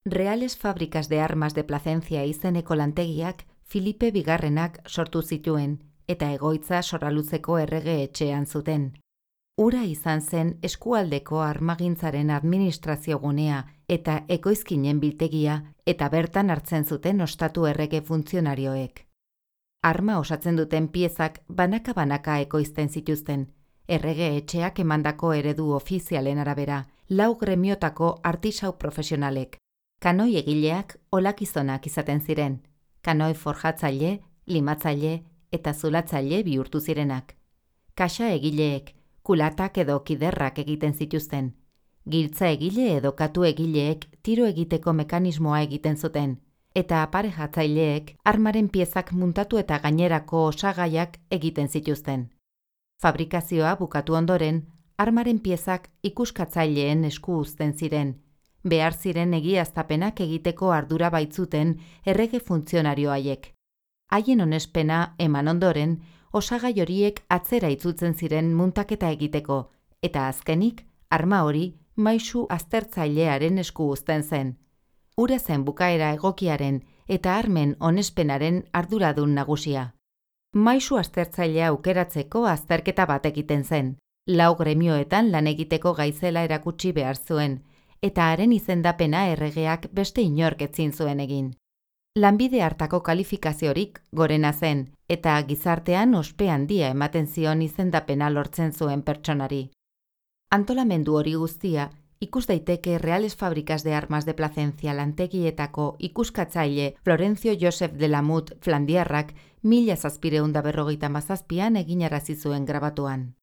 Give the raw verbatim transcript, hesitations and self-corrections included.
Reales Fábricas de Armas de Placencia izeneko lantegiak Filipe Bigarrenak sortu zituen eta egoitza Soraluzeko errege etxean zuten. Ura izan zen eskualdeko armagintzaren administrazio gunea eta ekoizkinen biltegia eta bertan hartzen zuten ostatu errege funtzionarioek. Arma osatzen duten piezak banaka-banaka ekoizten zituzten, errege etxeak emandako eredu ofizialen arabera, lau gremiotako artisau profesionalek. Kanoi egileak olakizonak izaten ziren, kanoi forjatzaile, limatzaile eta zulatzaile bihurtu zirenak. Kaxa egileek, kulatak edo kiderrak egiten zituzten. Giltza egile edo katu egileek tiro egiteko mekanismoa egiten zuten, eta aparejatzaileek armaren piezak muntatu eta gainerako osagaiak egiten zituzten. Fabrikazioa bukatu ondoren, armaren piezak ikuskatzaileen esku uzten ziren, behar ziren egiaztapenak egiteko ardura baitzuten errege funtzionario haiek. Haien onespena eman ondoren, osagai horiek atzera itzultzen ziren muntaketa egiteko, eta azkenik, arma hori maisu aztertzailearen esku uzten zen. Ura zen bukaera egokiaren eta armen onespenaren arduradun nagusia. Maisu aztertzailea aukeratzeko azterketa bat egiten zen, lau gremioetan lan egiteko gaizela erakutsi behar zuen, eta haren izendapena erregeak beste inork ezin zuen egin. Lanbide hartako kalifikaziorik gorena zen, eta gizartean ospe handia ematen zion izendapena lortzen zuen pertsonari. Antolamendu hori guztia, ikus daiteke Reales Fábricas de Armas de Placencia lantegietako ikuskatzaile Florencio Josep de Lamut Flandiarrak mila zazpiehun eta berrogeita hamazazpian eginarazi zuen grabatuan.